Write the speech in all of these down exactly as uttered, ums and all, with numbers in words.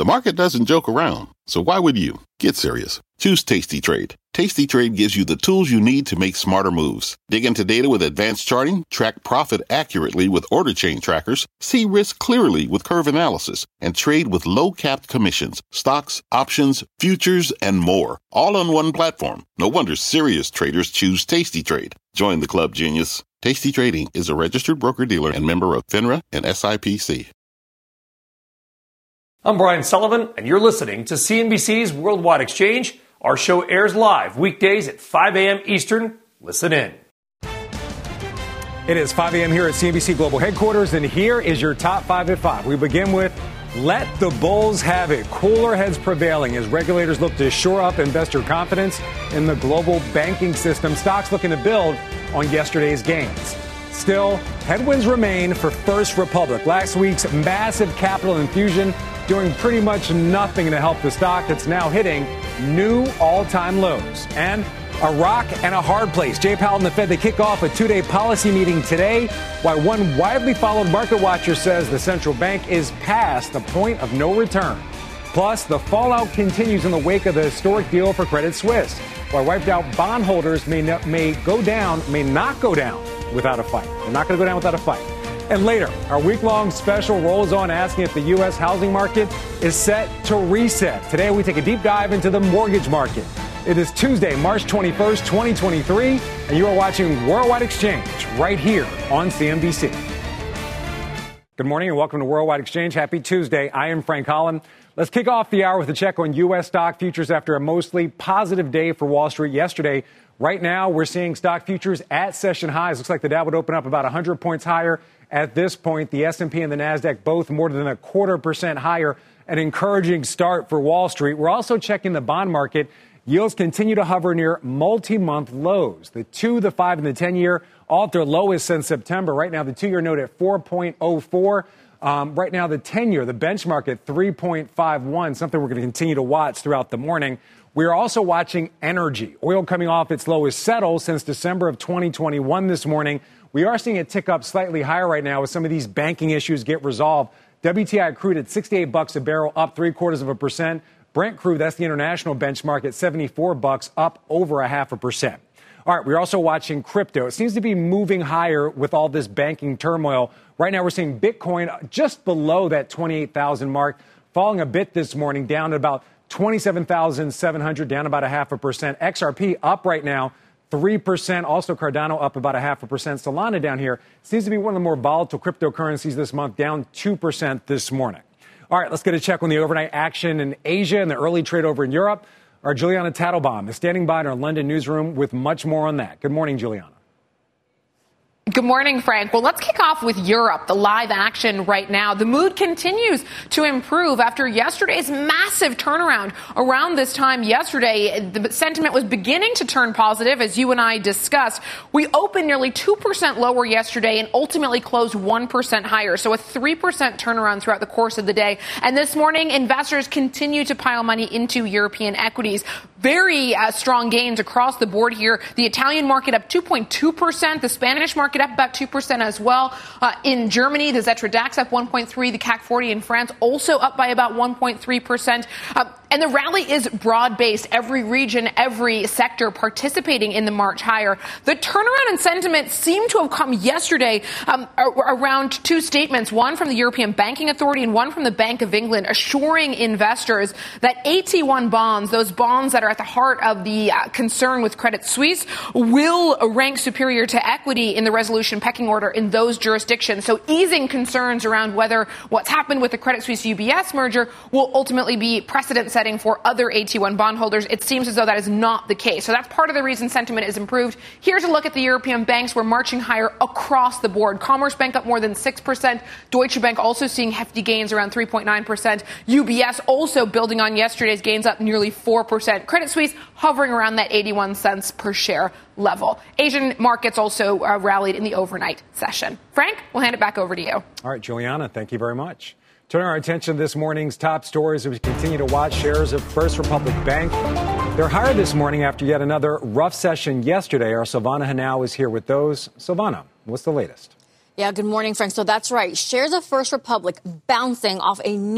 The market doesn't joke around, so why would you? Get serious. Choose Tasty Trade. Tasty Trade gives you the tools you need to make smarter moves. Dig into data with advanced charting, track profit accurately with order chain trackers, see risk clearly with curve analysis, and trade with low-capped commissions, stocks, options, futures, and more. All on one platform. No wonder serious traders choose Tasty Trade. Join the club, genius. Tasty Trading is a registered broker-dealer and member of FINRA and S I P C. I'm Brian Sullivan, and you're listening to C N B C's Worldwide Exchange. Our show airs live weekdays at five a.m. Eastern. Listen in. It is five a.m. here at C N B C Global Headquarters, and here is your top five at five. We begin with let the bulls have it. Cooler heads prevailing as regulators look to shore up investor confidence in the global banking system. Stocks looking to build on yesterday's gains. Still, headwinds remain for First Republic. Last week's massive capital infusion doing pretty much nothing to help the stock that's now hitting new all-time lows. And a rock and a hard place. Jay Powell and the Fed, they kick off a two-day policy meeting today, while one widely followed market watcher says the central bank is past the point of no return. Plus, the fallout continues in the wake of the historic deal for Credit Suisse, while wiped-out bondholders may, no, may go down, may not go down without a fight. They're not going to go down without a fight. And later, our week-long special rolls on asking if the U S housing market is set to reset. Today, we take a deep dive into the mortgage market. It is Tuesday, March twenty-first, twenty twenty-three, and you are watching Worldwide Exchange right here on C N B C. Good morning and welcome to Worldwide Exchange. Happy Tuesday. I am Frank Holland. Let's kick off the hour with a check on U S stock futures after a mostly positive day for Wall Street yesterday. Right now, we're seeing stock futures at session highs. Looks like the Dow would open up about one hundred points higher. At this point, the S and P and the NASDAQ both more than a quarter percent higher. An encouraging start for Wall Street. We're also checking the bond market. Yields continue to hover near multi-month lows. The two, the five, and the ten-year all at their lowest since September. Right now, the two-year note at four point oh four. Um, right now, the ten-year, the benchmark at three point five one, something we're going to continue to watch throughout the morning. We are also watching energy. Oil coming off its lowest settle since December of twenty twenty-one this morning. We are seeing it tick up slightly higher right now as some of these banking issues get resolved. W T I crude at sixty-eight bucks a barrel, up three quarters of a percent. Brent crude, that's the international benchmark, at seventy-four bucks, up over a half a percent. All right, we're also watching crypto. It seems to be moving higher with all this banking turmoil. Right now, we're seeing Bitcoin just below that twenty-eight thousand mark, falling a bit this morning, down to about twenty-seven thousand seven hundred, down about a half a percent. X R P up right now, three percent. Also, Cardano up about a half a percent. Solana down here seems to be one of the more volatile cryptocurrencies this month, down two percent this morning. All right, let's get a check on the overnight action in Asia and the early trade over in Europe. Our Juliana Tattlebaum is standing by in our London newsroom with much more on that. Good morning, Juliana. Good morning, Frank. Well, let's kick off with Europe, the live action right now. The mood continues to improve after yesterday's massive turnaround. Around this time yesterday, the sentiment was beginning to turn positive, as you and I discussed. We opened nearly two percent lower yesterday and ultimately closed one percent higher, so a three percent turnaround throughout the course of the day. And this morning, investors continue to pile money into European equities. Very uh, strong gains across the board here. The Italian market up two point two percent, the Spanish market up about two percent as well. Uh, in Germany, the Xetra DAX up one point three, the C A C forty in France also up by about one point three percent. Uh, and the rally is broad-based. Every region, every sector participating in the march higher. The turnaround in sentiment seemed to have come yesterday um, around two statements, one from the European Banking Authority and one from the Bank of England, assuring investors that A T one bonds, those bonds that are at the heart of the uh, concern with Credit Suisse, will rank superior to equity in the resolution pecking order in those jurisdictions. So easing concerns around whether what's happened with the Credit Suisse U B S merger will ultimately be precedent setting for other A T one bondholders. It seems as though that is not the case. So that's part of the reason sentiment is improved. Here's a look at the European banks. We're marching higher across the board. Commerzbank up more than six percent. Deutsche Bank also seeing hefty gains around three point nine percent. U B S also building on yesterday's gains up nearly four percent. Credit Suisse hovering around that eighty-one cents per share level. Asian markets also uh, rallied in the overnight session. Frank, we'll hand it back over to you. All right, Juliana, thank you very much. Turning our attention to this morning's top stories as we continue to watch shares of First Republic Bank. They're higher this morning after yet another rough session yesterday. Our Silvana Henao is here with those. Silvana, what's the latest? Yeah, good morning, Frank. So that's right. Shares of First Republic bouncing off a new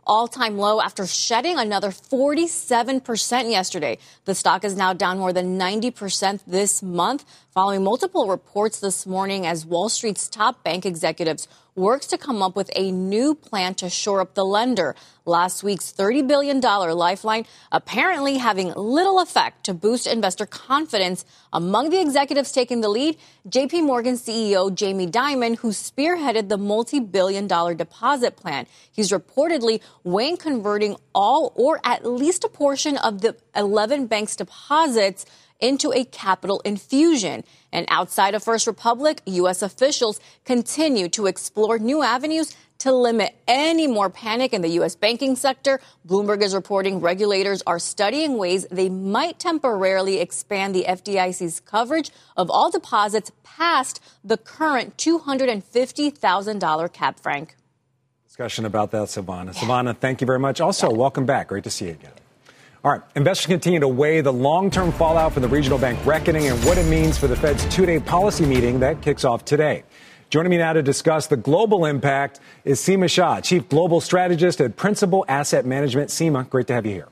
all-time low after shedding another forty-seven percent yesterday. The stock is now down more than ninety percent this month, following multiple reports this morning as Wall Street's top bank executives works to come up with a new plan to shore up the lender. Last week's thirty billion dollars lifeline apparently having little effect to boost investor confidence. Among the executives taking the lead, J P Morgan C E O Jamie Dimon, who spearheaded the multi-billion dollar deposit plan. He's reportedly weighing converting all or at least a portion of the eleven banks' deposits into a capital infusion. And outside of First Republic, U S officials continue to explore new avenues to limit any more panic in the U S banking sector. Bloomberg is reporting regulators are studying ways they might temporarily expand the F D I C's coverage of all deposits past the current two hundred fifty thousand dollars cap, Frank. Discussion about that, Silvana. Yeah. Silvana, thank you very much. Also, yeah. welcome back. Great to see you again. All right. Investors continue to weigh the long-term fallout from the regional bank reckoning and what it means for the Fed's two-day policy meeting that kicks off today. Joining me now to discuss the global impact is Seema Shah, Chief Global Strategist at Principal Asset Management. Seema, great to have you here.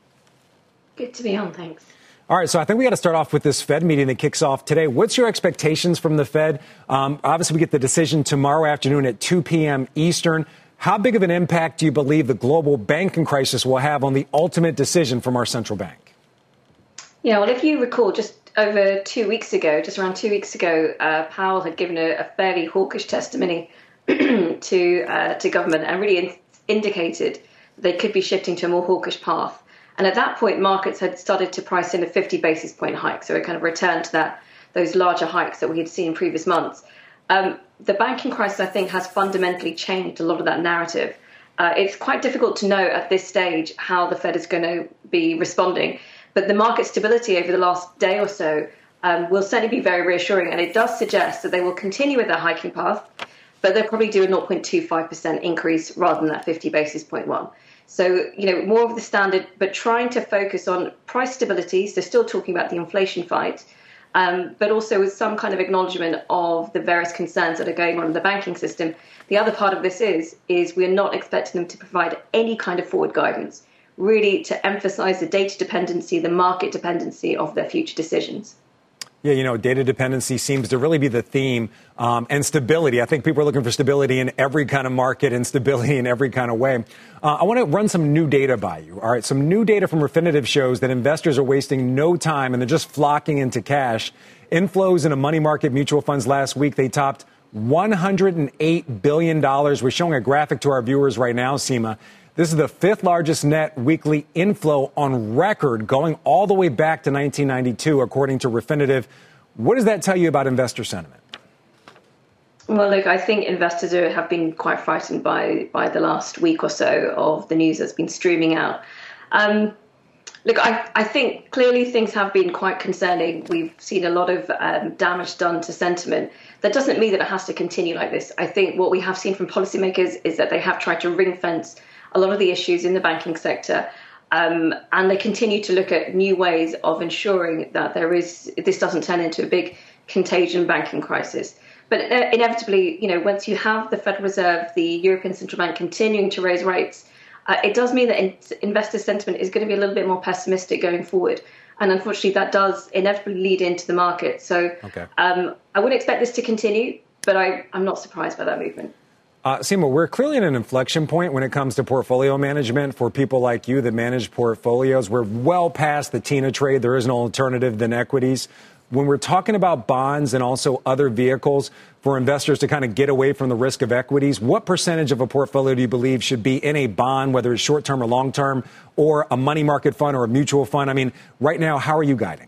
Good to be on. Thanks. All right. So I think we got to start off with this Fed meeting that kicks off today. What's your expectations from the Fed? Um, obviously, we get the decision tomorrow afternoon at two p.m. Eastern. How big of an impact do you believe the global banking crisis will have on the ultimate decision from our central bank? Yeah, well, if you recall, just over two weeks ago, just around two weeks ago, uh, Powell had given a, a fairly hawkish testimony to uh, to government and really in- indicated they could be shifting to a more hawkish path. And at that point, markets had started to price in a fifty basis point hike. So it kind of returned to that those larger hikes that we had seen in previous months. Um, the banking crisis, I think, has fundamentally changed a lot of that narrative. Uh, it's quite difficult to know at this stage how the Fed is going to be responding. But the market stability over the last day or so um, will certainly be very reassuring. And it does suggest that they will continue with their hiking path, but they'll probably do a zero point two five percent increase rather than that fifty basis point one. So, you know, more of the standard, but trying to focus on price stability. So still talking about the inflation fight. Um, but also with some kind of acknowledgement of the various concerns that are going on in the banking system. The other part of this is, is we're not expecting them to provide any kind of forward guidance, really to emphasize the data dependency, the market dependency of their future decisions. Yeah, you know, data dependency seems to really be the theme, um, and stability. I think people are looking for stability in every kind of market and stability in every kind of way. Uh, I want to run some new data by you. All right, some new data from Refinitiv shows that investors are wasting no time and they're just flocking into cash. Inflows into money market mutual funds last week, they topped one hundred eight billion dollars. We're showing a graphic to our viewers right now, Seema. This is the fifth largest net weekly inflow on record, going all the way back to nineteen ninety-two, according to Refinitiv. What does that tell you about investor sentiment? Well, look, I think investors are, have been quite frightened by, by the last week or so of the news that's been streaming out. Um, look, I, I think clearly things have been quite concerning. We've seen a lot of um, damage done to sentiment. That doesn't mean that it has to continue like this. I think what we have seen from policymakers is that they have tried to ring fence a lot of the issues in the banking sector, um, and they continue to look at new ways of ensuring that there is this doesn't turn into a big contagion banking crisis. But inevitably, you know, once you have the Federal Reserve, the European Central Bank continuing to raise rates, uh, it does mean that in- investor sentiment is going to be a little bit more pessimistic going forward. And unfortunately, that does inevitably lead into the market. So okay. um, I wouldn't expect this to continue, but I, I'm not surprised by that movement. Uh, Seema, we're clearly at an inflection point when it comes to portfolio management for people like you that manage portfolios. We're well past the TINA trade. There is no alternative than equities. When we're talking about bonds and also other vehicles for investors to kind of get away from the risk of equities, what percentage of a portfolio do you believe should be in a bond, whether it's short term or long term, or a money market fund or a mutual fund? I mean, right now, how are you guiding?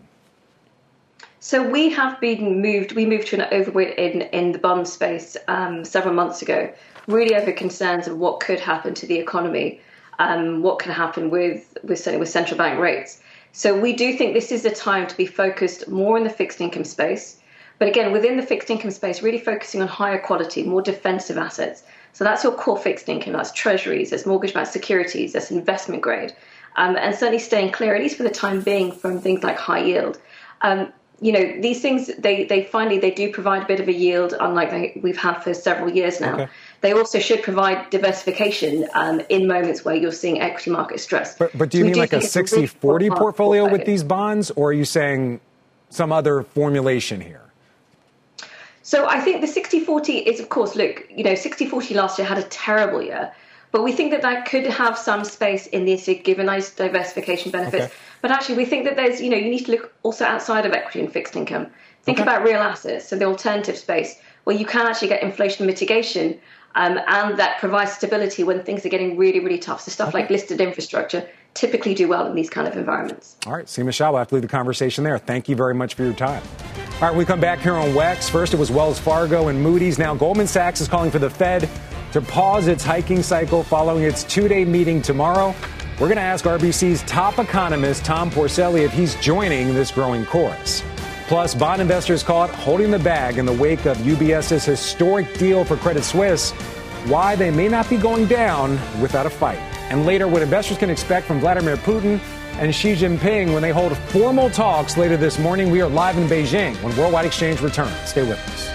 So we have been moved, we moved to an overweight in, in the bond space um, several months ago, really over concerns of what could happen to the economy, um, what can happen with, with, certainly with central bank rates. So we do think this is a time to be focused more in the fixed income space. But again, within the fixed income space, really focusing on higher quality, more defensive assets. So that's your core fixed income, that's treasuries, that's mortgage-backed securities, that's investment grade. Um, and certainly staying clear, at least for the time being, from things like high yield. Um, You know, these things, they, they finally, they do provide a bit of a yield, unlike they, we've had for several years now. Okay. they also should provide diversification um, in moments where you're seeing equity market stress. But, but do you so mean do like a sixty forty portfolio, portfolio with these bonds, or are you saying some other formulation here? So I think the sixty forty is, of course, look, you know, sixty forty last year had a terrible year, but we think that that could have some space in this, given nice diversification benefits. Okay. But actually, we think that there's, you know, you need to look also outside of equity and fixed income. Think okay. about real assets, so the alternative space, where you can actually get inflation mitigation, um, and that provides stability when things are getting really, really tough. So stuff okay. like listed infrastructure typically do well in these kind of environments. All right, Seema Shah, we'll have to leave the conversation there. Thank you very much for your time. All right, we come back here on W E X. First, it was Wells Fargo and Moody's. Now, Goldman Sachs is calling for the Fed to pause its hiking cycle following its two-day meeting tomorrow. We're going to ask R B C's top economist, Tom Porcelli, if he's joining this growing chorus. Plus, bond investors caught holding the bag in the wake of U B S's historic deal for Credit Suisse, why they may not be going down without a fight. And later, what investors can expect from Vladimir Putin and Xi Jinping when they hold formal talks later this morning. We are live in Beijing when Worldwide Exchange returns. Stay with us.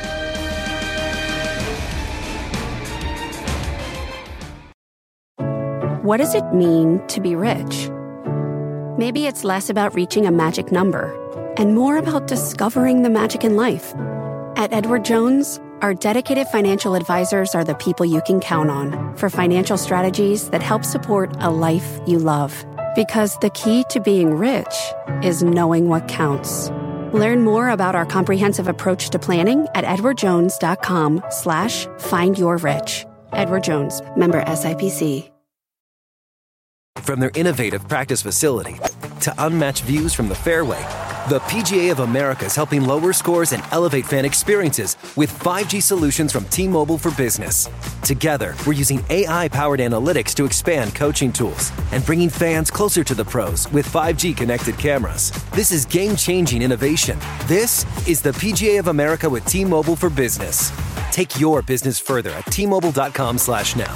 What does it mean to be rich? Maybe it's less about reaching a magic number and more about discovering the magic in life. At Edward Jones, our dedicated financial advisors are the people you can count on for financial strategies that help support a life you love. Because the key to being rich is knowing what counts. Learn more about our comprehensive approach to planning at edwardjones.com slash find your rich. Edward Jones, member S I P C. From their innovative practice facility to unmatched views from the fairway, the P G A of America is helping lower scores and elevate fan experiences with five G solutions from T-Mobile for Business. Together, we're using A I-powered analytics to expand coaching tools and bringing fans closer to the pros with five G connected cameras. This is game-changing innovation. This is the P G A of America with T-Mobile for Business. Take your business further at T-Mobile.com slash now.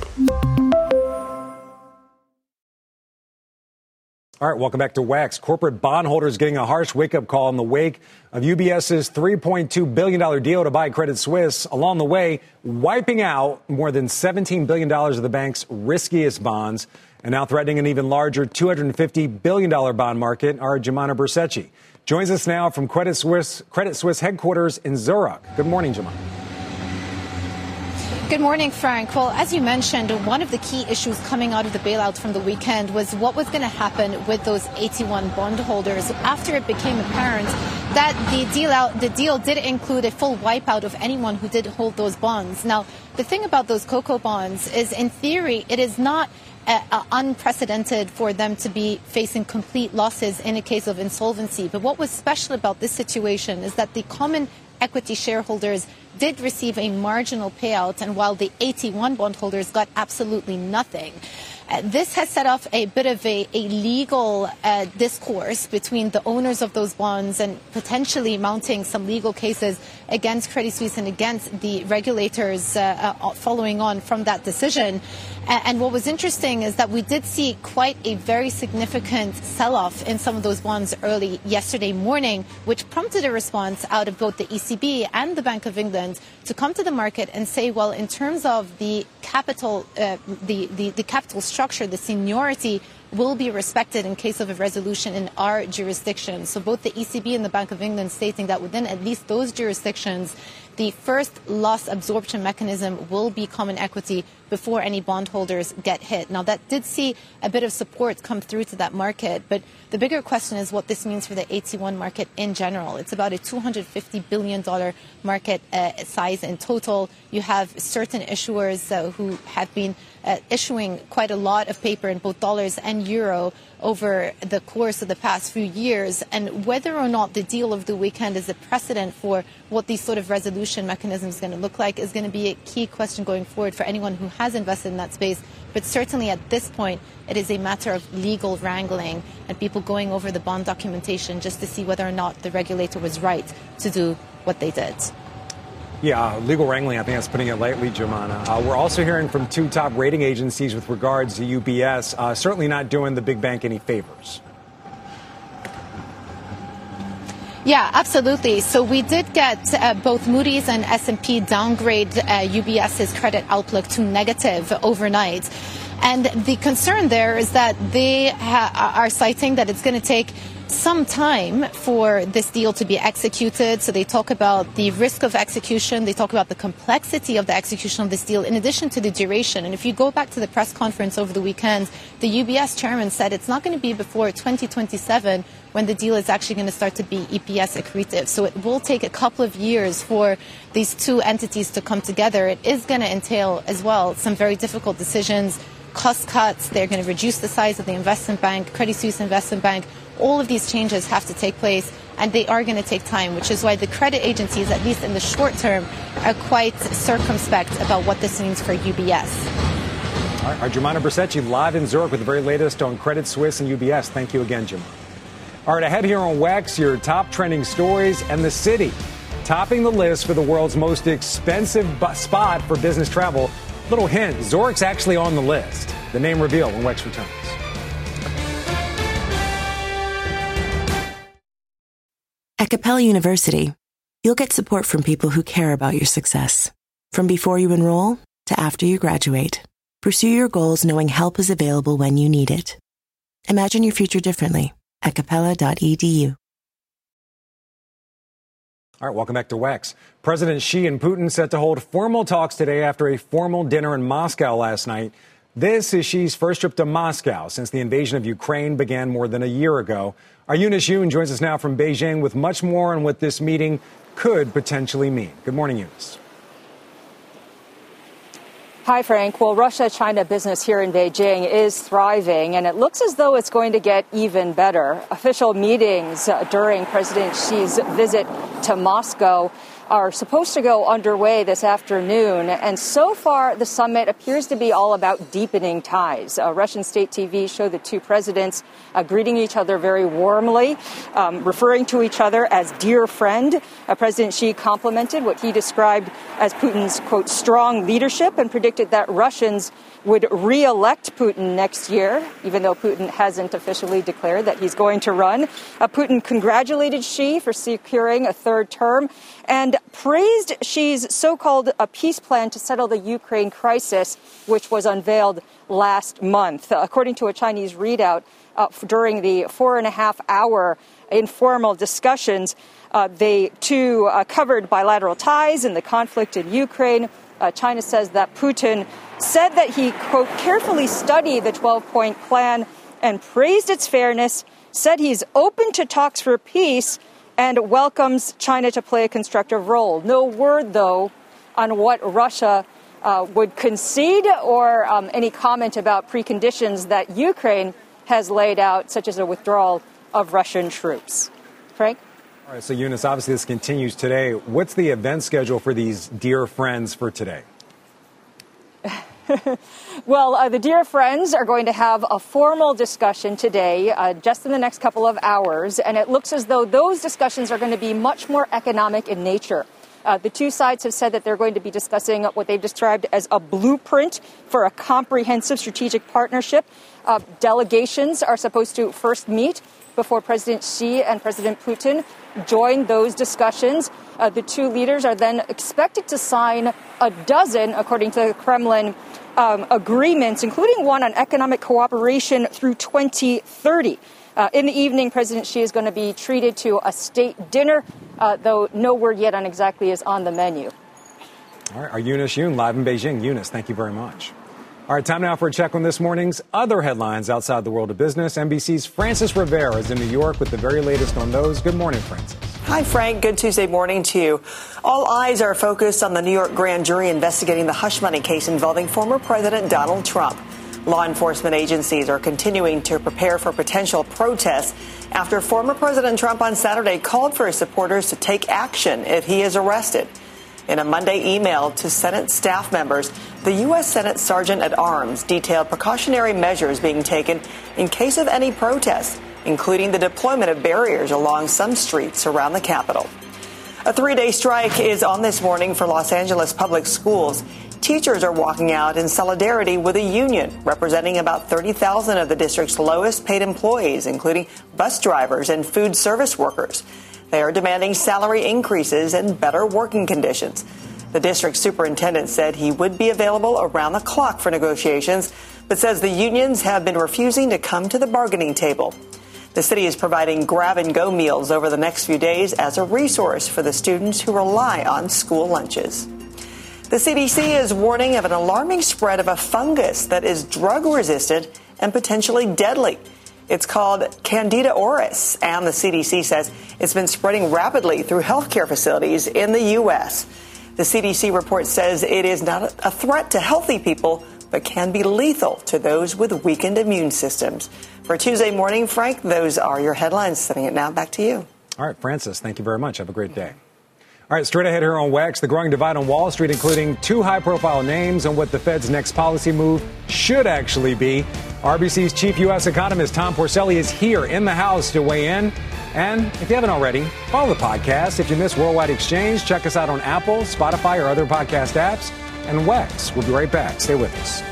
All right, welcome back to W E X. Corporate bondholders getting a harsh wake-up call in the wake of U B S's three point two billion dollars deal to buy Credit Suisse. Along the way, wiping out more than seventeen billion dollars of the bank's riskiest bonds, and now threatening an even larger two hundred fifty billion dollars bond market. Our Jemana Bercetchi joins us now from Credit Suisse, Credit Suisse headquarters in Zurich. Good morning, Jemana. Good morning, Frank. Well, as you mentioned, one of the key issues coming out of the bailout from the weekend was what was going to happen with those A T one bondholders after it became apparent that the deal out, the deal did include a full wipeout of anyone who did hold those bonds. Now, the thing about those CoCo bonds is, in theory, it is not Uh, uh, unprecedented for them to be facing complete losses in a case of insolvency. But what was special about this situation is that the common equity shareholders did receive a marginal payout, and while the A T one bondholders got absolutely nothing. Uh, this has set off a bit of a, a legal uh, discourse between the owners of those bonds and potentially mounting some legal cases against Credit Suisse and against the regulators uh, uh, following on from that decision. Uh, and what was interesting is that we did see quite a very significant sell-off in some of those bonds early yesterday morning, which prompted a response out of both the E C B and the Bank of England to come to the market and say, well, in terms of the capital, uh, the, the, the capital structure, the seniority will be respected in case of a resolution in our jurisdiction. So both the E C B and the Bank of England stating that within at least those jurisdictions, the first loss absorption mechanism will be common equity before any bondholders get hit. Now, that did see a bit of support come through to that market, but the bigger question is what this means for the A T one market in general. It's about a two hundred fifty billion dollars market uh, size in total. You have certain issuers uh, who have been uh, issuing quite a lot of paper in both dollars and euro over the course of the past few years, and whether or not the deal of the weekend is a precedent for what these sort of resolution mechanisms are going to look like is going to be a key question going forward for anyone who has invested in that space. But certainly at this point, it is a matter of legal wrangling and people going over the bond documentation just to see whether or not the regulator was right to do what they did. Yeah, legal wrangling, I think that's putting it lightly, Jemana. Uh, we're also hearing from two top rating agencies with regards to U B S, uh, certainly not doing the big bank any favors. Yeah, absolutely. So we did get uh, both Moody's and S and P downgrade uh, UBS's credit outlook to negative overnight. And the concern there is that they ha- are citing that it's going to take some time for this deal to be executed. So they talk about the risk of execution. They talk about the complexity of the execution of this deal in addition to the duration. And if you go back to the press conference over the weekend, the U B S chairman said it's not going to be before twenty twenty-seven when the deal is actually going to start to be E P S accretive. So it will take a couple of years for these two entities to come together. It is going to entail as well some very difficult decisions, cost cuts. They're going to reduce the size of the investment bank, Credit Suisse Investment Bank. All of these changes have to take place, and they are going to take time, which is why the credit agencies, at least in the short term, are quite circumspect about what this means for U B S. All right, our Jemima Brzezinski live in Zurich with the very latest on Credit Suisse and U B S. Thank you again, Jemima. All right, ahead here on WEX, your top trending stories and the city topping the list for the world's most expensive bu- spot for business travel. Little hint, Zurich's actually on the list. The name reveal when WEX returns. At Capella University, you'll get support from people who care about your success. From before you enroll to after you graduate, pursue your goals knowing help is available when you need it. Imagine your future differently at capella dot e d u. All right, welcome back to WEX. President Xi and Putin set to hold formal talks today after a formal dinner in Moscow last night. This is Xi's first trip to Moscow since the invasion of Ukraine began more than a year ago. Our Eunice Yoon joins us now from Beijing with much more on what this meeting could potentially mean. Good morning, Eunice. Hi, Frank. Well, Russia-China business here in Beijing is thriving, and it looks as though it's going to get even better. Official meetings uh, during President Xi's visit to Moscow are supposed to go underway this afternoon. And so far, the summit appears to be all about deepening ties. Uh, Russian state T V showed the two presidents uh, greeting each other very warmly, um, referring to each other as dear friend. Uh, President Xi complimented what he described as Putin's, quote, strong leadership and predicted that Russians would re-elect Putin next year, even though Putin hasn't officially declared that he's going to run. Uh, Putin congratulated Xi for securing a third term and praised Xi's so-called uh, peace plan to settle the Ukraine crisis, which was unveiled last month. Uh, according to a Chinese readout, uh, during the four and a half hour informal discussions, uh, they too uh, covered bilateral ties and the conflict in Ukraine. Uh, China says that Putin said that he, quote, carefully studied the twelve-point plan and praised its fairness, said he's open to talks for peace, and welcomes China to play a constructive role. No word, though, on what Russia uh, would concede or um, any comment about preconditions that Ukraine has laid out, such as a withdrawal of Russian troops. Frank? All right, so Eunice, obviously this continues today. What's the event schedule for these dear friends for today? Well, uh, the dear friends are going to have a formal discussion today, uh, just in the next couple of hours, and it looks as though those discussions are going to be much more economic in nature. Uh, the two sides have said that they're going to be discussing what they've described as a blueprint for a comprehensive strategic partnership. Uh, delegations are supposed to first meet before President Xi and President Putin join those discussions. Uh, the two leaders are then expected to sign a dozen, according to the Kremlin, um, agreements, including one on economic cooperation through twenty thirty. Uh, in the evening, President Xi is going to be treated to a state dinner, uh, though no word yet on exactly is on the menu. All right, our Eunice Yoon live in Beijing. Eunice, thank you very much. All right, time now for a check on this morning's other headlines outside the world of business. N B C's Frances Rivera is in New York with the very latest on those. Good morning, Frances. Hi, Frank. Good Tuesday morning to you. All eyes are focused on the New York grand jury investigating the hush money case involving former President Donald Trump. Law enforcement agencies are continuing to prepare for potential protests after former President Trump on Saturday called for his supporters to take action if he is arrested. In a Monday email to Senate staff members, the U S. Senate Sergeant at Arms detailed precautionary measures being taken in case of any protests, including the deployment of barriers along some streets around the Capitol. A three-day strike is on this morning for Los Angeles public schools. Teachers are walking out in solidarity with a union representing about thirty thousand of the district's lowest paid employees, including bus drivers and food service workers. They are demanding salary increases and better working conditions. The district superintendent said he would be available around the clock for negotiations, but says the unions have been refusing to come to the bargaining table. The city is providing grab-and-go meals over the next few days as a resource for the students who rely on school lunches. The C D C is warning of an alarming spread of a fungus that is drug-resistant and potentially deadly. It's called Candida auris, and the C D C says it's been spreading rapidly through healthcare facilities in the U S. The C D C report says it is not a threat to healthy people, but can be lethal to those with weakened immune systems. For Tuesday morning, Frank, those are your headlines. Sending it now back to you. All right, Francis, thank you very much. Have a great day. All right, straight ahead here on W E X, the growing divide on Wall Street, including two high-profile names and what the Fed's next policy move should actually be. R B C's chief U S economist Tom Porcelli is here in the house to weigh in. And if you haven't already, follow the podcast. If you miss Worldwide Exchange, check us out on Apple, Spotify, or other podcast apps. And W E X, we'll be right back. Stay with us.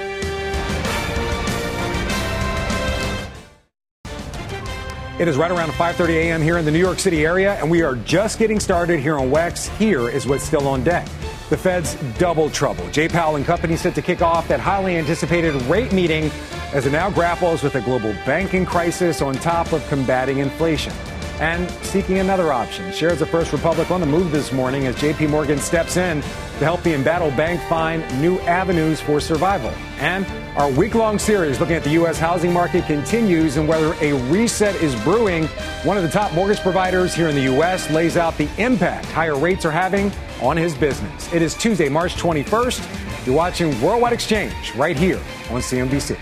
It is right around five thirty a.m. here in the New York City area, and we are just getting started here on W E X. Here is what's still on deck. The Fed's double trouble. Jay Powell and company set to kick off that highly anticipated rate meeting as it now grapples with a global banking crisis on top of combating inflation. And seeking another option. Shares of First Republic on the move this morning as J P Morgan steps in to help the embattled bank find new avenues for survival. And our week-long series looking at the U S housing market continues and whether a reset is brewing. One of the top mortgage providers here in the U S lays out the impact higher rates are having on his business. It is Tuesday, March twenty-first. You're watching Worldwide Exchange right here on C N B C.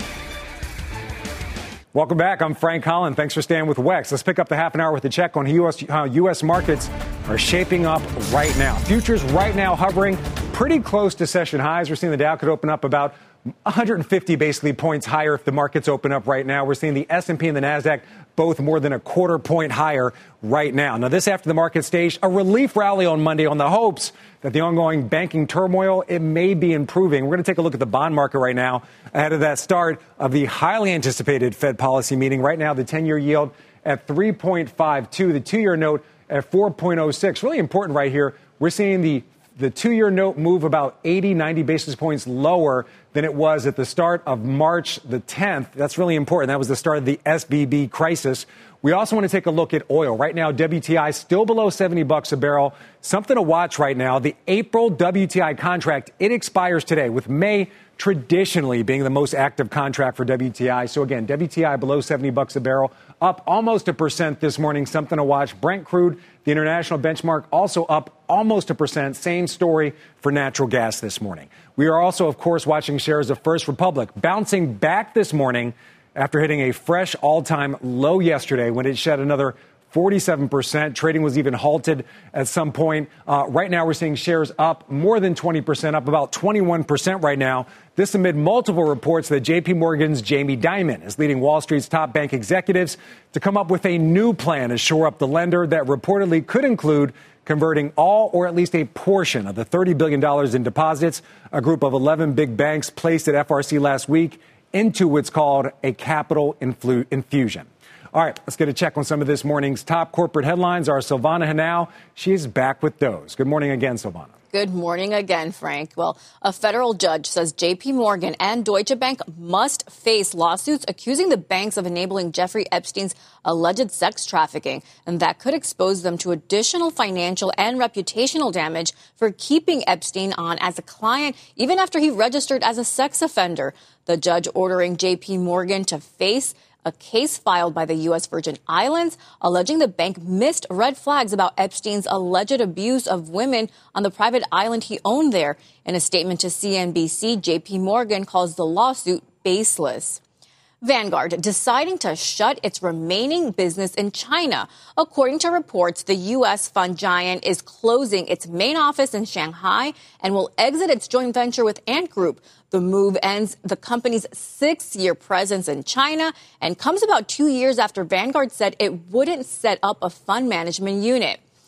Welcome back. I'm Frank Holland. Thanks for staying with W E X. Let's pick up the half an hour with a check on U S, how U S markets are shaping up right now. Futures right now hovering pretty close to session highs. We're seeing the Dow could open up about one hundred fifty basically points higher if the markets open up right now. We're seeing the S and P and the NASDAQ both more than a quarter point higher right now. Now, this after the market staged a relief rally on Monday on the hopes that the ongoing banking turmoil, it may be improving. We're going to take a look at the bond market right now ahead of that start of the highly anticipated Fed policy meeting. Right now, the ten-year yield at three point five two, the two-year note at four point oh six. Really important right here. We're seeing the The two-year note move about eighty, ninety basis points lower than it was at the start of March the tenth. That's really important. That was the start of the S V B crisis. We also want to take a look at oil. Right now, W T I still below seventy bucks a barrel. Something to watch right now. The April W T I contract, it expires today, with May traditionally being the most active contract for W T I. So again, W T I below seventy bucks a barrel, up almost a percent this morning. Something to watch. Brent crude, the international benchmark, also up almost a percent. Same story for natural gas this morning. We are also, of course, watching shares of First Republic bouncing back this morning after hitting a fresh all-time low yesterday when it shed another forty-seven percent. Trading was even halted at some point. Uh, right now, we're seeing shares up more than twenty percent, up about twenty-one percent right now. This amid multiple reports that J P Morgan's Jamie Dimon is leading Wall Street's top bank executives to come up with a new plan to shore up the lender that reportedly could include converting all or at least a portion of the thirty billion dollars in deposits a group of eleven big banks placed at F R C last week into what's called a capital influ- infusion. All right, let's get a check on some of this morning's top corporate headlines. Our Silvana Henao, she's back with those. Good morning again, Silvana. Good morning again, Frank. Well, a federal judge says J P Morgan and Deutsche Bank must face lawsuits accusing the banks of enabling Jeffrey Epstein's alleged sex trafficking, and that could expose them to additional financial and reputational damage for keeping Epstein on as a client, even after he registered as a sex offender. The judge ordering J P Morgan to face a case filed by the U S Virgin Islands alleging the bank missed red flags about Epstein's alleged abuse of women on the private island he owned there. In a statement to C N B C, J P Morgan calls the lawsuit baseless. Vanguard deciding to shut its remaining business in China. According to reports, the U S fund giant is closing its main office in Shanghai and will exit its joint venture with Ant Group. The move ends the company's six-year presence in China and comes about two years after Vanguard said it wouldn't set up a fund management unit.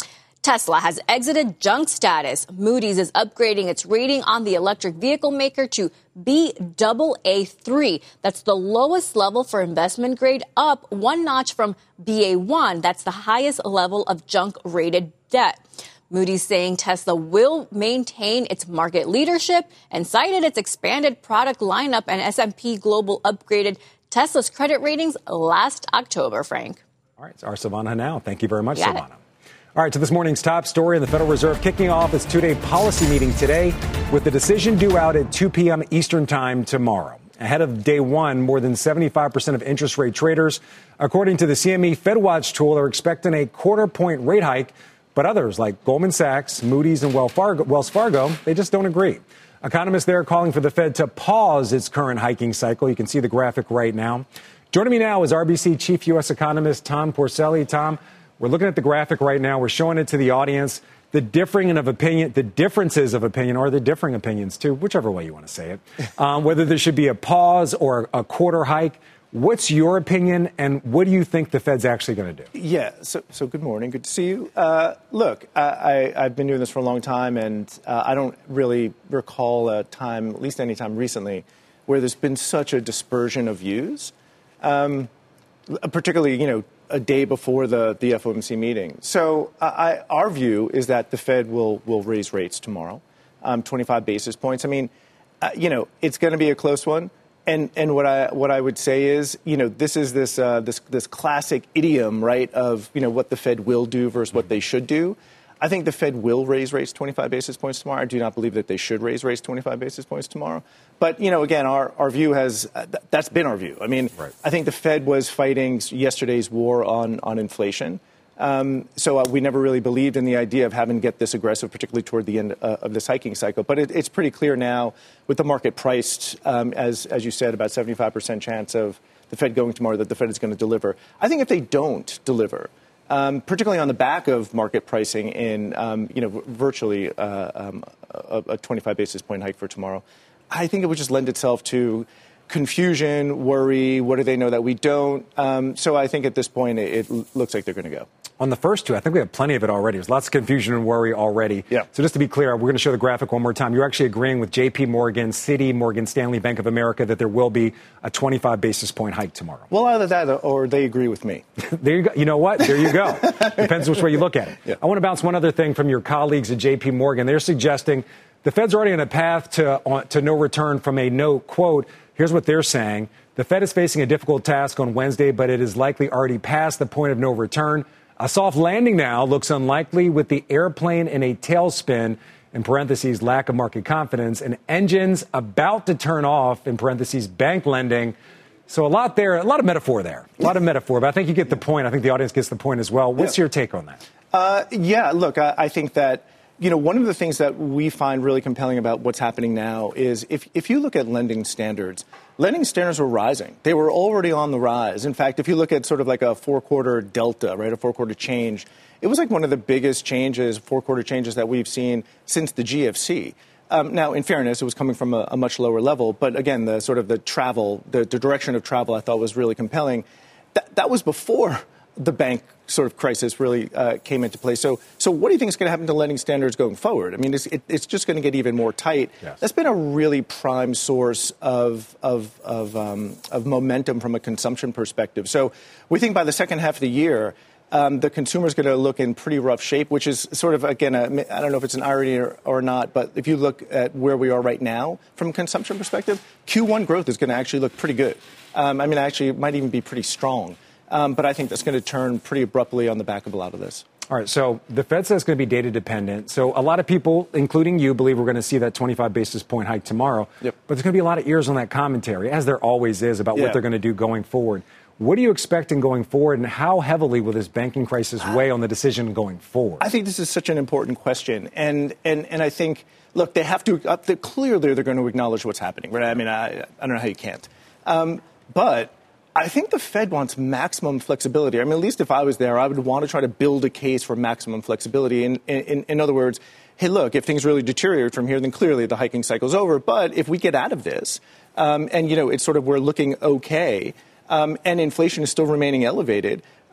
Tesla has exited junk status. Moody's is upgrading its rating on the electric vehicle maker to B A A three. That's the lowest level for investment grade, up one notch from B A one. That's the highest level of junk rated debt. Moody's saying Tesla will maintain its market leadership and cited its expanded product lineup, and S and P Global upgraded Tesla's credit ratings last October, Frank. All right, it's our Silvana now. Thank you very much, Got Silvana. it. All right, so this morning's top story in the Federal Reserve kicking off its two-day policy meeting today with the decision due out at two p.m. Eastern time tomorrow. Ahead of day one, more than seventy-five percent of interest rate traders, according to the C M E FedWatch tool, are expecting a quarter-point rate hike. But others like Goldman Sachs, Moody's, and Wells Fargo, Wells Fargo, they just don't agree. Economists there are calling for the Fed to pause its current hiking cycle. You can see the graphic right now. Joining me now is R B C Chief U S Economist Tom Porcelli. Tom, we're looking at the graphic right now. We're showing it to the audience. The differing of opinion, the differences of opinion, or the differing opinions too, whichever way you want to say it, um, whether there should be a pause or a quarter hike. What's your opinion, and what do you think the Fed's actually going to do? Yeah, so, so good morning. Good to see you. Uh, look, I, I, I've been doing this for a long time, and uh, I don't really recall a time, at least any time recently, where there's been such a dispersion of views, um, particularly, you know, a day before the, the F O M C meeting. So I, our view is that the Fed will, will raise rates tomorrow, um, twenty-five basis points. I mean, uh, you know, it's going to be a close one. And and what I what I would say is, you know, this is this uh, this this classic idiom, right, of, you know, what the Fed will do versus what they should do. I think the Fed will raise rates twenty-five basis points tomorrow. I do not believe that they should raise rates twenty-five basis points tomorrow. But, you know, again, our, our view has uh, th- that's been our view. I mean, right. I think the Fed was fighting yesterday's war on on inflation. Um, so uh, we never really believed in the idea of having to get this aggressive, particularly toward the end uh, of this hiking cycle. But it, it's pretty clear now with the market priced, um, as as you said, about seventy-five percent chance of the Fed going tomorrow, that the Fed is going to deliver. I think if they don't deliver, um, particularly on the back of market pricing in, um, you know, virtually uh, um, a, a twenty-five basis point hike for tomorrow, I think it would just lend itself to confusion, worry. What do they know that we don't? Um, so I think at this point, it, it looks like they're going to go. On the first two, I think we have plenty of it already. There's lots of confusion and worry already. Yeah. So just to be clear, we're going to show the graphic one more time. You're actually agreeing with J P Morgan, Citi, Morgan Stanley, Bank of America that there will be a twenty-five basis point hike tomorrow. Well, either that or they agree with me. There you go. You know what? There you go. Depends which way you look at it. Yeah. I want to bounce one other thing from your colleagues at J P Morgan. They're suggesting the Fed's already on a path to, on, to no return from a no quote. Here's what they're saying. The Fed is facing a difficult task on Wednesday, but it is likely already past the point of no return. A soft landing now looks unlikely with the airplane in a tailspin, in parentheses, lack of market confidence, and engines about to turn off, in parentheses, bank lending. So a lot there, a lot of metaphor there, a lot of metaphor. But I think you get the point. I think the audience gets the point as well. What's yeah. your take on that? Uh, yeah, look, I, I think that, you know, one of the things that we find really compelling about what's happening now is if, if you look at lending standards, lending standards were rising. They were already on the rise. In fact, if you look at sort of like a four-quarter delta, right, a four-quarter change, it was like one of the biggest changes, four-quarter changes that we've seen since the G F C. Um, now, in fairness, it was coming from a, a much lower level. But again, the sort of the travel, the, the direction of travel I thought was really compelling. That, that was before the bank sort of crisis really uh, came into play. So, so what do you think is going to happen to lending standards going forward? I mean, it's, it, it's just going to get even more tight. Yes. That's been a really prime source of of of, um, of momentum from a consumption perspective. So, we think by the second half of the year, um, the consumer is going to look in pretty rough shape, which is sort of, again, a, I don't know if it's an irony or, or not, but if you look at where we are right now from a consumption perspective, Q one growth is going to actually look pretty good. Um, I mean, actually, it might even be pretty strong. Um, but I think that's going to turn pretty abruptly on the back of a lot of this. All right. So the Fed says it's going to be data dependent. So a lot of people, including you, believe we're going to see that twenty-five basis point hike tomorrow. Yep. But there's going to be a lot of ears on that commentary, as there always is, about yeah. what they're going to do going forward. What are you expecting going forward, and how heavily will this banking crisis weigh on the decision going forward? I think this is such an important question. And and, and I think, look, they have to uh, – clearly they're going to acknowledge what's happening. Right? I mean, I, I don't know how you can't. Um, but – I think the Fed wants maximum flexibility. I mean, at least if I was there, I would want to try to build a case for maximum flexibility. In, in, in other words, hey, look, if things really deteriorate from here, then clearly the hiking cycle's over. But if we get out of this, um, and, you know, it's sort of we're looking okay, um, and inflation is still remaining elevated,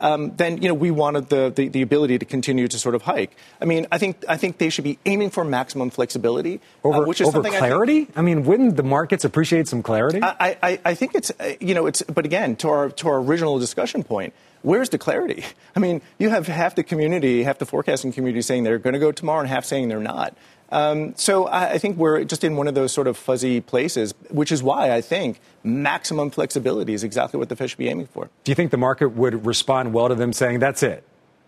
um, then, you know, we wanted the, the, the ability to continue to sort of hike. I mean, I think I think they should be aiming for maximum flexibility. Over, uh, which is over clarity? I, think, I mean, wouldn't the markets appreciate some clarity? I, I, I think it's, you know, it's, but again, to our, to our original discussion point, where's the clarity? I mean, you have half the community, half the forecasting community saying they're going to go tomorrow and half saying they're not. Um, so I, I think we're just in one of those sort of fuzzy places, which is why I think maximum flexibility is exactly what the Fed should be aiming for. Do you think the market would respond well to them saying that's it?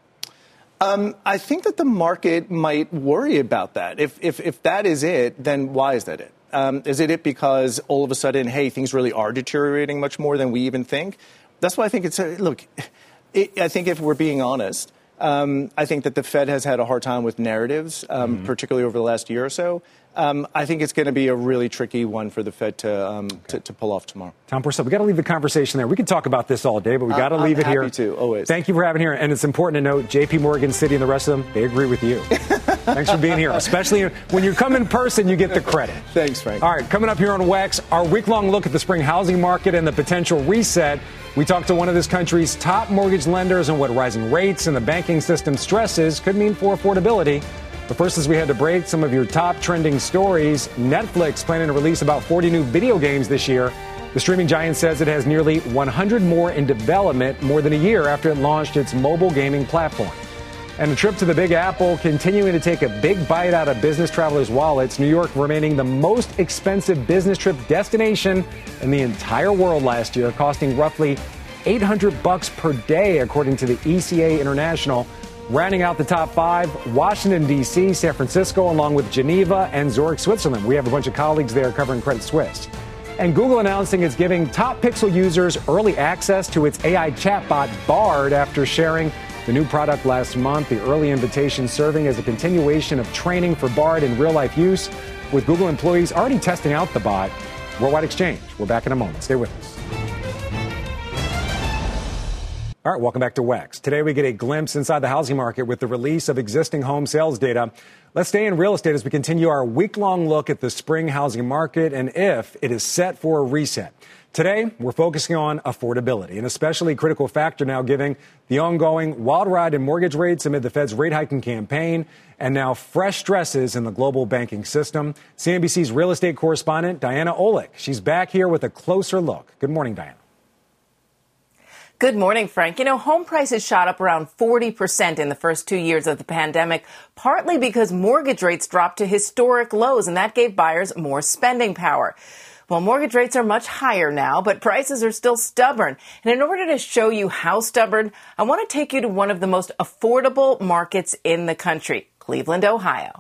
Um, I think that the market might worry about that. If, if, if that is it, then why is that it? Um, is it it because all of a sudden, hey, things really are deteriorating much more than we even think? That's why I think it's a, look, it, I think if we're being honest, Um, I think that the Fed has had a hard time with narratives, um, mm-hmm. particularly over the last year or so. Um, I think it's going to be a really tricky one for the Fed to um, okay. to, to pull off tomorrow. Tom Purcell, we got to leave the conversation there. We could talk about this all day, but we got to leave it happy here. To, always. Thank you for having here, and it's important to note J P Morgan, Citi, and the rest of them, they agree with you. Thanks for being here, especially when you come in person, you get the credit. Thanks, Frank. All right, coming up here on W E X, our week-long look at the spring housing market and the potential reset. We talked to one of this country's top mortgage lenders on what rising rates and the banking system stresses could mean for affordability. But first, as we head to break, some of your top trending stories. Netflix planning to release about forty new video games this year. The streaming giant says it has nearly one hundred more in development more than a year after it launched its mobile gaming platform. And a trip to the Big Apple continuing to take a big bite out of business travelers' wallets. New York remaining the most expensive business trip destination in the entire world last year, costing roughly eight hundred bucks per day, according to the E C A International. Rounding out the top five, Washington, D C, San Francisco, along with Geneva and Zurich, Switzerland. We have a bunch of colleagues there covering Credit Suisse. And Google announcing it's giving top Pixel users early access to its A I chatbot, Bard, after sharing the new product last month. The early invitation serving as a continuation of training for Bard in real-life use, with Google employees already testing out the bot. Worldwide Exchange. We're back in a moment. Stay with us. All right, welcome back to W E X. Today we get a glimpse inside the housing market with the release of existing home sales data. Let's stay in real estate as we continue our week-long look at the spring housing market and if it is set for a reset. Today, we're focusing on affordability, an especially critical factor now given the ongoing wild ride in mortgage rates amid the Fed's rate hiking campaign and now fresh stresses in the global banking system. C N B C's real estate correspondent, Diana Olick. She's back here with a closer look. Good morning, Diana. Good morning, Frank. You know, home prices shot up around forty percent in the first two years of the pandemic, partly because mortgage rates dropped to historic lows, and that gave buyers more spending power. Well, mortgage rates are much higher now, but prices are still stubborn. And in order to show you how stubborn, I want to take you to one of the most affordable markets in the country, Cleveland, Ohio.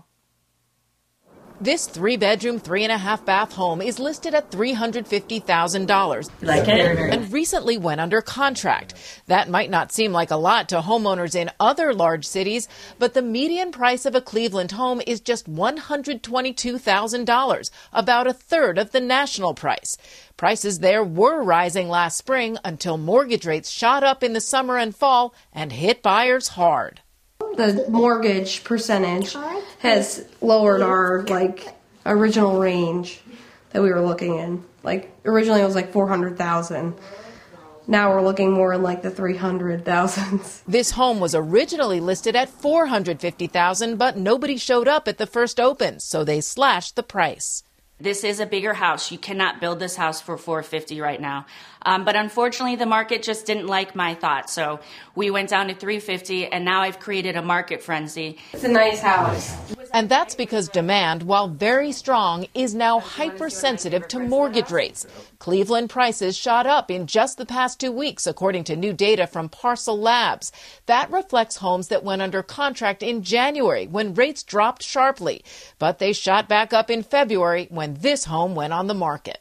This three-bedroom, three-and-a-half-bath home is listed at three hundred fifty thousand dollars. Like it? And recently went under contract. That might not seem like a lot to homeowners in other large cities, but the median price of a Cleveland home is just one hundred twenty-two thousand dollars, about a third of the national price. Prices there were rising last spring until mortgage rates shot up in the summer and fall and hit buyers hard. The mortgage percentage has lowered our like original range that we were looking in. Like originally it was like four hundred thousand. Now we're looking more in like the three hundred thousands. This home was originally listed at four hundred fifty thousand, but nobody showed up at the first open, so they slashed the price. This is a bigger house. You cannot build this house for four hundred fifty thousand right now. Um, but unfortunately, the market just didn't like my thought. So we went down to three hundred fifty thousand, and now I've created a market frenzy. It's a nice house. And that's because demand, while very strong, is now hypersensitive to mortgage rates. Cleveland prices shot up in just the past two weeks, according to new data from Parcel Labs. That reflects homes that went under contract in January when rates dropped sharply. But they shot back up in February when this home went on the market.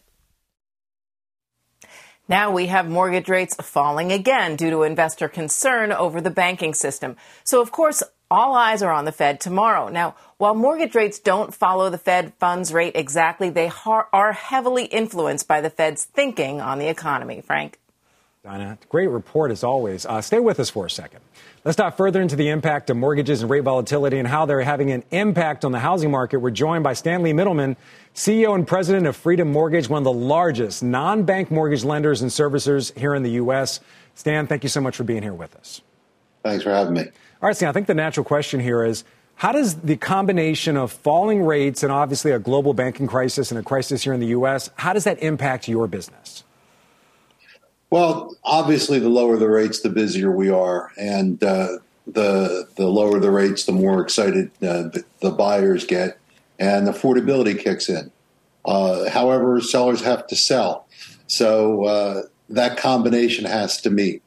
Now we have mortgage rates falling again due to investor concern over the banking system. So, of course, all eyes are on the Fed tomorrow. Now, while mortgage rates don't follow the Fed funds rate exactly, they are heavily influenced by the Fed's thinking on the economy. Frank? Diana, great report as always. Uh, stay with us for a second. Let's dive further into the impact of mortgages and rate volatility and how they're having an impact on the housing market. We're joined by Stanley Middleman, C E O and president of Freedom Mortgage, one of the largest non-bank mortgage lenders and servicers here in the U S. Stan, thank you so much for being here with us. Thanks for having me. All right, Stan, I think the natural question here is, how does the combination of falling rates and obviously a global banking crisis and a crisis here in the U S, how does that impact your business? Well, obviously, the lower the rates, the busier we are. And uh, the the lower the rates, the more excited uh, the, the buyers get, and affordability kicks in. Uh, however, sellers have to sell. So uh, that combination has to meet.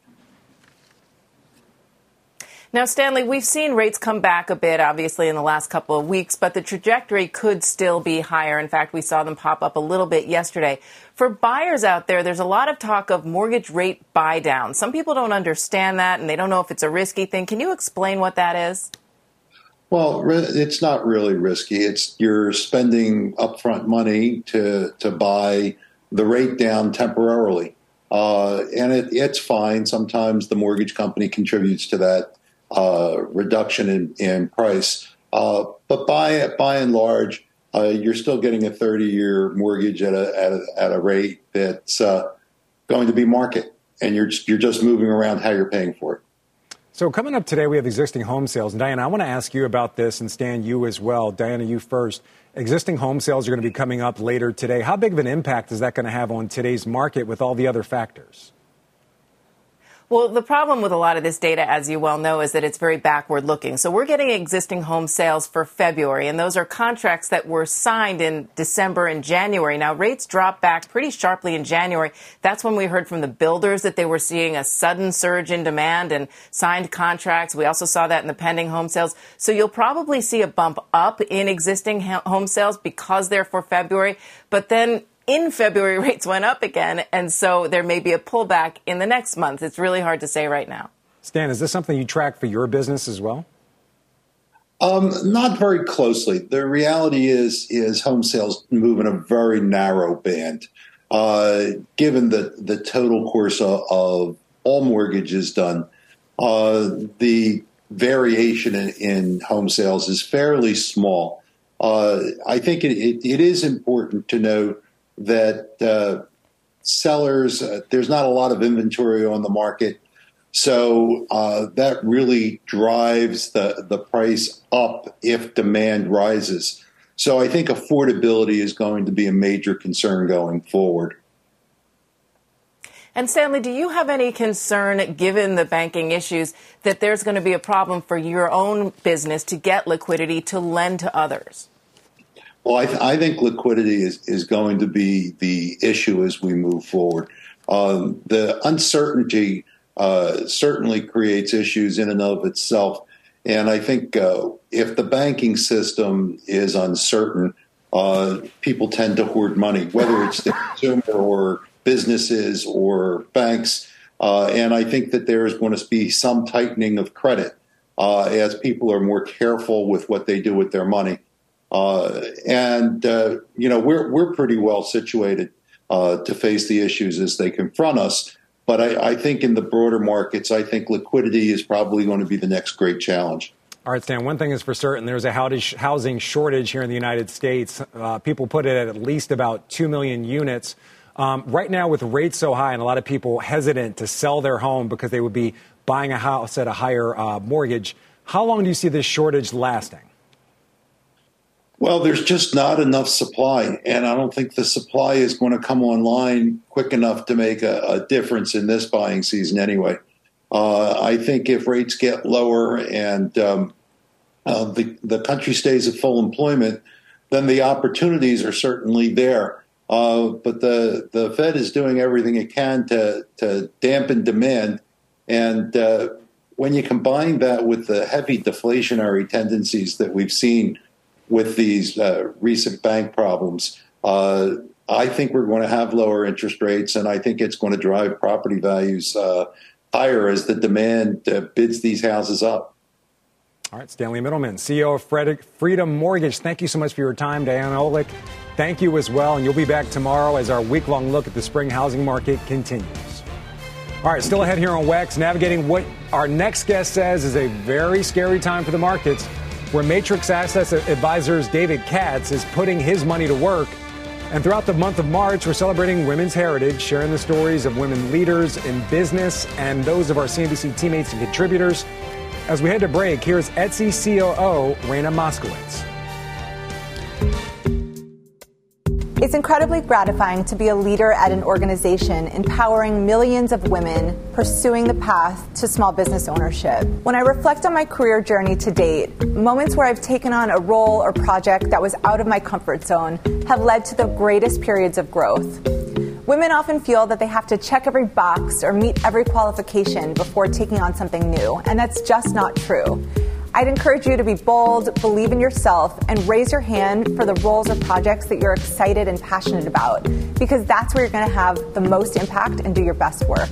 Now, Stanley, we've seen rates come back a bit, obviously, in the last couple of weeks, but the trajectory could still be higher. In fact, we saw them pop up a little bit yesterday. For buyers out there, there's a lot of talk of mortgage rate buy down. Some people don't understand that, and they don't know if it's a risky thing. Can you explain what that is? Well, it's not really risky. It's you're spending upfront money to to buy the rate down temporarily. Uh, and it, it's fine. Sometimes the mortgage company contributes to that uh, reduction in, in price. Uh, but by by and large, uh, you're still getting a thirty-year mortgage at a at a, at a rate that's uh, going to be market, and you're you're just moving around how you're paying for it. So coming up today, we have existing home sales. And Diana, I want to ask you about this, and Stan, you as well. Diana, you first. Existing home sales are going to be coming up later today. How big of an impact is that going to have on today's market with all the other factors? Well, the problem with a lot of this data, as you well know, is that it's very backward looking. So we're getting existing home sales for February, and those are contracts that were signed in December and January. Now, rates dropped back pretty sharply in January. That's when we heard from the builders that they were seeing a sudden surge in demand and signed contracts. We also saw that in the pending home sales. So you'll probably see a bump up in existing home sales because they're for February. But then in February, rates went up again, and so there may be a pullback in the next month. It's really hard to say right now. Stan, is this something you track for your business as well? Um, not very closely. The reality is, is home sales move in a very narrow band. Uh, given the, the total course of, of all mortgages done, uh, the variation in, in home sales is fairly small. Uh, I think it, it, it is important to note that uh, sellers, uh, there's not a lot of inventory on the market. So uh, that really drives the, the price up if demand rises. So I think affordability is going to be a major concern going forward. And Stanley, do you have any concern, given the banking issues, that there's going to be a problem for your own business to get liquidity to lend to others? Well, I, th- I think liquidity is, is going to be the issue as we move forward. Um, the uncertainty uh, certainly creates issues in and of itself. And I think uh, if the banking system is uncertain, uh, people tend to hoard money, whether it's the consumer or businesses or banks. Uh, and I think that there is going to be some tightening of credit uh, as people are more careful with what they do with their money. Uh, and, uh, you know, we're we're pretty well situated uh, to face the issues as they confront us. But I, I think in the broader markets, I think liquidity is probably going to be the next great challenge. All right, Stan, one thing is for certain. There's a housing shortage here in the United States. Uh, people put it at at least about two million units. Um, right now, with rates so high and a lot of people hesitant to sell their home because they would be buying a house at a higher uh, mortgage, how long do you see this shortage lasting? Well, there's just not enough supply, and I don't think the supply is going to come online quick enough to make a, a difference in this buying season anyway. Uh, I think if rates get lower and um, uh, the, the country stays at full employment, then the opportunities are certainly there. Uh, but the, the Fed is doing everything it can to, to dampen demand. And uh, when you combine that with the heavy deflationary tendencies that we've seen with these uh, recent bank problems, uh, I think we're going to have lower interest rates, and I think it's going to drive property values uh, higher as the demand uh, bids these houses up. All right, Stanley Middleman, C E O of Freedom Mortgage. Thank you so much for your time. Diana Olick, thank you as well. And you'll be back tomorrow as our week-long look at the spring housing market continues. All right, still ahead here on WEX, navigating what our next guest says is a very scary time for the markets, where Matrix Asset Advisors David Katz is putting his money to work. And throughout the month of March, we're celebrating women's heritage, sharing the stories of women leaders in business and those of our C N B C teammates and contributors. As we head to break, here's Etsy C O O Raina Moskowitz. It's incredibly gratifying to be a leader at an organization empowering millions of women pursuing the path to small business ownership. When I reflect on my career journey to date, moments where I've taken on a role or project that was out of my comfort zone have led to the greatest periods of growth. Women often feel that they have to check every box or meet every qualification before taking on something new, and that's just not true. I'd encourage you to be bold, believe in yourself, and raise your hand for the roles or projects that you're excited and passionate about, because that's where you're going to have the most impact and do your best work.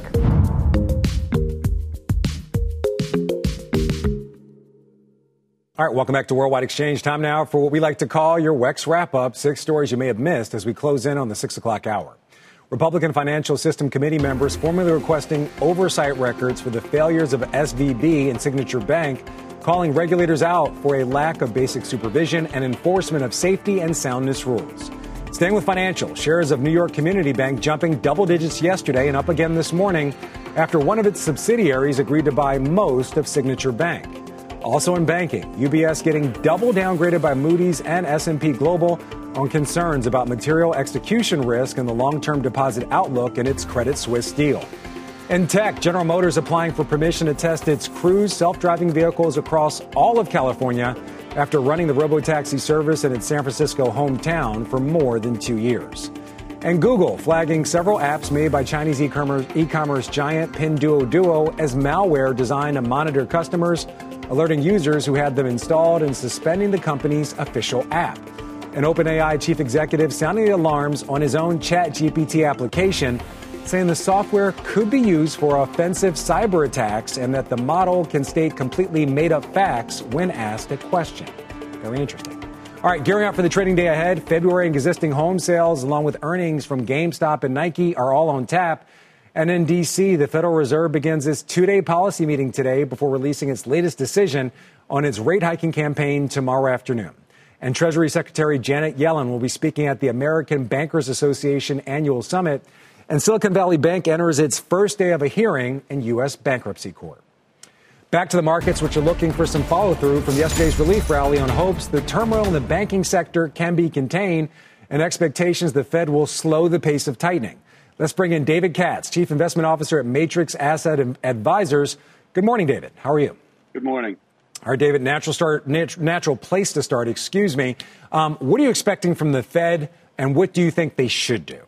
All right, welcome back to Worldwide Exchange. Time now for what we like to call your WEX wrap-up, six stories you may have missed as we close in on the six o'clock hour. Republican Financial System Committee members formally requesting oversight records for the failures of S V B and Signature Bank, calling regulators out for a lack of basic supervision and enforcement of safety and soundness rules. Staying with financial, shares of New York Community Bank jumping double digits yesterday and up again this morning after one of its subsidiaries agreed to buy most of Signature Bank. Also in banking, U B S getting double downgraded by Moody's and S and P Global on concerns about material execution risk and the long-term deposit outlook in its Credit Suisse deal. In tech, General Motors applying for permission to test its Cruise self-driving vehicles across all of California after running the robotaxi service in its San Francisco hometown for more than two years. And Google flagging several apps made by Chinese e-commerce, e-commerce giant Pinduoduo as malware designed to monitor customers, alerting users who had them installed and suspending the company's official app. An OpenAI chief executive sounding the alarms on his own ChatGPT application, saying the software could be used for offensive cyber attacks and that the model can state completely made-up facts when asked a question. Very interesting. All right, gearing up for the trading day ahead, February existing home sales along with earnings from GameStop and Nike are all on tap. And in D C, the Federal Reserve begins its two-day policy meeting today before releasing its latest decision on its rate hiking campaign tomorrow afternoon. And Treasury Secretary Janet Yellen will be speaking at the American Bankers Association annual summit. And Silicon Valley Bank enters its first day of a hearing in U S bankruptcy court. Back to the markets, which are looking for some follow-through from yesterday's relief rally on hopes the turmoil in the banking sector can be contained and expectations the Fed will slow the pace of tightening. Let's bring in David Katz, Chief Investment Officer at Matrix Asset Advisors. Good morning, David. How are you? Good morning. All right, David, natural start, nat- natural place to start, excuse me. Um, what are you expecting from the Fed, and what do you think they should do?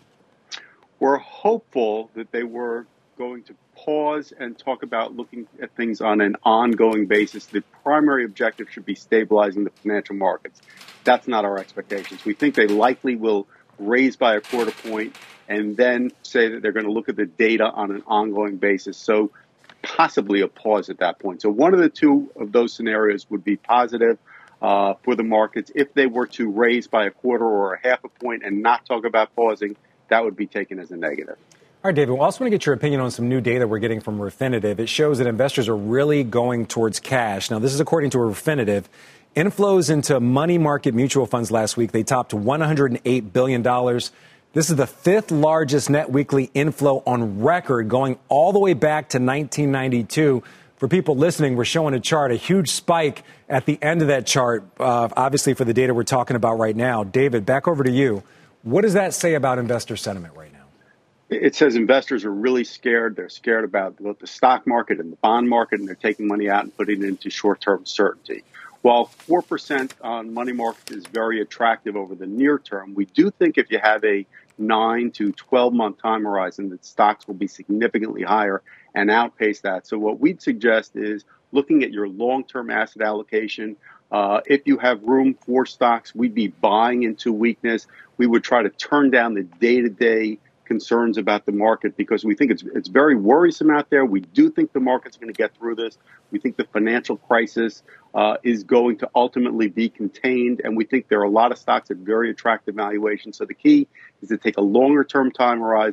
We're hopeful that they were going to pause and talk about looking at things on an ongoing basis. The primary objective should be stabilizing the financial markets. That's not our expectations. We think they likely will raise by a quarter point and then say that they're going to look at the data on an ongoing basis. So possibly a pause at that point. So one of the two of those scenarios would be positive uh, for the markets. If they were to raise by a quarter or a half a point and not talk about pausing, that would be taken as a negative. All right, David, we also want to get your opinion on some new data we're getting from Refinitiv. It shows that investors are really going towards cash. Now, this is according to Refinitiv. Inflows into money market mutual funds last week, they topped one hundred eight billion dollars. This is the fifth largest net weekly inflow on record, going all the way back to nineteen ninety-two. For people listening, we're showing a chart, a huge spike at the end of that chart, uh, obviously for the data we're talking about right now. David, back over to you. What does that say about investor sentiment right now? It says investors are really scared. They're scared about both the stock market and the bond market, and they're taking money out and putting it into short-term certainty. While four percent on money market is very attractive over the near term, we do think if you have a nine to twelve month time horizon that stocks will be significantly higher and outpace that. So what we'd suggest is looking at your long-term asset allocation. Uh, if you have room for stocks, we'd be buying into weakness. We would try to turn down the day-to-day concerns about the market because we think it's it's very worrisome out there. We do think the market's going to get through this. We think the financial crisis uh, is going to ultimately be contained, and we think there are a lot of stocks at very attractive valuations. So the key is to take a longer-term time horizon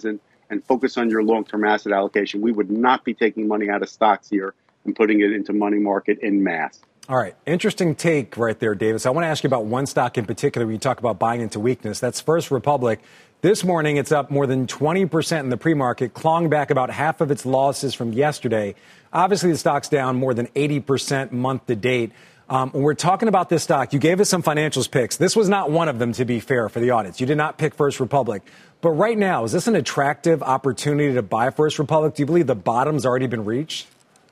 and focus on your long-term asset allocation. We would not be taking money out of stocks here and putting it into money market en masse. All right. Interesting take right there, Davis. I want to ask you about one stock in particular when you talk about buying into weakness. That's First Republic. This morning, it's up more than twenty percent in the pre-market, clawing back about half of its losses from yesterday. Obviously, the stock's down more than eighty percent month to date. Um, when we're talking about this stock, you gave us some financials picks. This was not one of them, to be fair, for the audience. You did not pick First Republic. But right now, is this an attractive opportunity to buy First Republic? Do you believe the bottom's already been reached?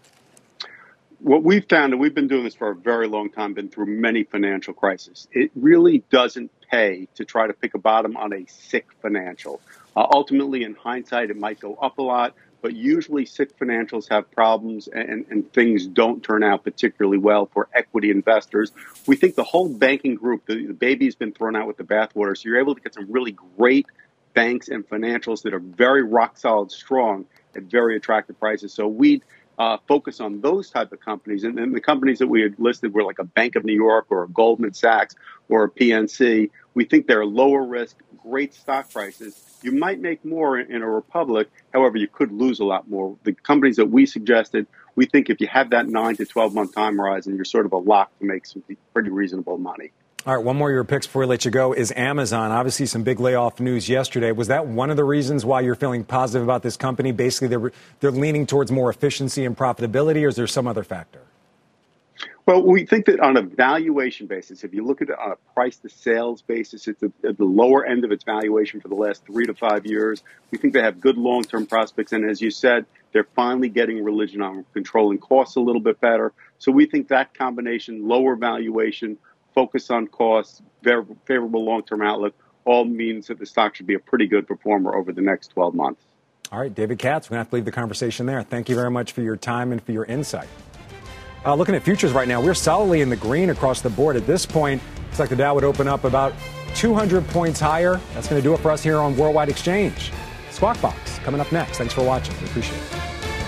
What we've found, and we've been doing this for a very long time, been through many financial crises, it really doesn't pay to try to pick a bottom on a sick financial. Uh, ultimately, in hindsight, it might go up a lot, but usually sick financials have problems and, and things don't turn out particularly well for equity investors. We think the whole banking group, the, the baby's been thrown out with the bathwater, so you're able to get some really great banks and financials that are very rock solid strong at very attractive prices. So we'd Uh, focus on those type of companies. And then the companies that we had listed were like a Bank of New York or a Goldman Sachs or a P N C. We think they're lower risk, great stock prices. You might make more in a Republic. However, you could lose a lot more. The companies that we suggested, we think if you have that nine to twelve month time horizon, you're sort of a lock to make some pretty reasonable money. All right, one more of your picks before we let you go is Amazon. Obviously, some big layoff news yesterday. Was that one of the reasons why you're feeling positive about this company? Basically, they're, they're leaning towards more efficiency and profitability, or is there some other factor? Well, we think that on a valuation basis, if you look at it on a price-to-sales basis, it's at the lower end of its valuation for the last three to five years. We think they have good long-term prospects. And as you said, they're finally getting religion on controlling costs a little bit better. So we think that combination, lower valuation, focus on costs, favorable long-term outlook, all means that the stock should be a pretty good performer over the next twelve months. All right, David Katz, we're going to have to leave the conversation there. Thank you very much for your time and for your insight. Uh, looking at futures right now, we're solidly in the green across the board. At this point, looks like the Dow would open up about two hundred points higher. That's going to do it for us here on Worldwide Exchange. Squawk Box coming up next. Thanks for watching. We appreciate it.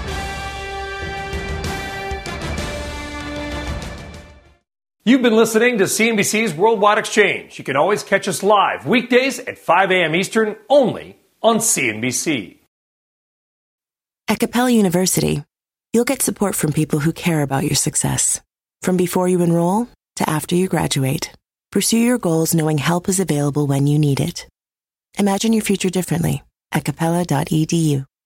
You've been listening to C N B C's Worldwide Exchange. You can always catch us live weekdays at five a.m. Eastern, only on C N B C. At Capella University, you'll get support from people who care about your success. From before you enroll to after you graduate, pursue your goals knowing help is available when you need it. Imagine your future differently at capella dot e d u.